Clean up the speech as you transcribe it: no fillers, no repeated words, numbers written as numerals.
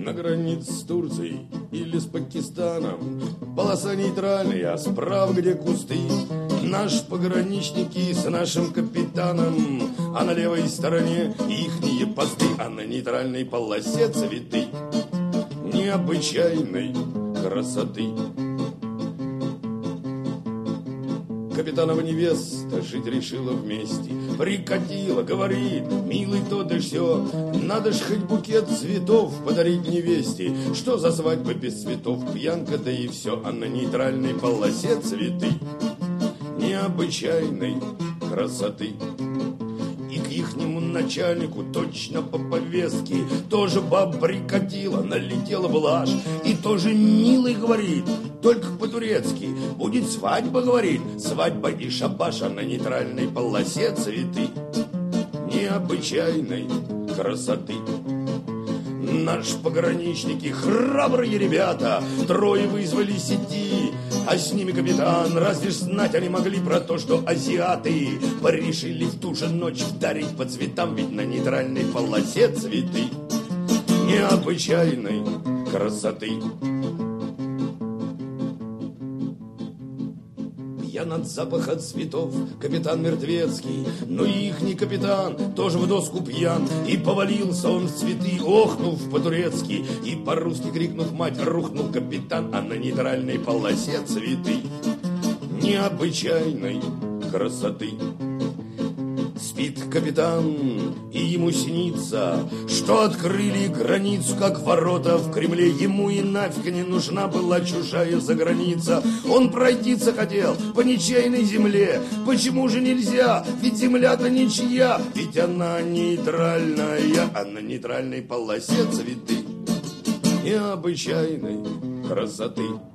на границе с Турцией или с Пакистаном. Полоса нейтральная, а справа где кусты. Наши пограничники с нашим капитаном, а на левой стороне ихние посты, а на нейтральной полосе цветы необычайной красоты. Капитанова невеста жить решила вместе. Прикатила, говорит, милый, то да сё, надо ж хоть букет цветов подарить невесте. Что за свадьба без цветов, пьянка, да и все. А на нейтральной полосе цветы необычайной красоты. И к ихнему начальнику точно по повестке тоже баба прикатила, налетела блажь. И тоже милый, говорит, только по-турецки. Будет свадьба, говорит, свадьба и шабаш, а на нейтральной полосе цветы необычайной красоты. Наши пограничники, храбрые ребята, трое вызвались идти, а с ними капитан. Разве ж знать они могли про то, что азиаты порешили в ту же ночь вдарить по цветам, ведь на нейтральной полосе цветы необычайной красоты. Я над запах от цветов, капитан Мертвецкий, но ихний капитан тоже в доску пьян. И повалился он в цветы, охнув по-турецки, и по-русски крикнув мать, рухнул капитан. А на нейтральной полосе цветы необычайной красоте. Спит капитан, и ему снится, что открыли границу, как ворота в Кремле. Ему и нафиг не нужна была чужая заграница. Он пройтиться хотел по ничейной земле. Почему же нельзя? Ведь земля-то ничья, ведь она нейтральная, а на нейтральной полосе цветы необычайной красоты.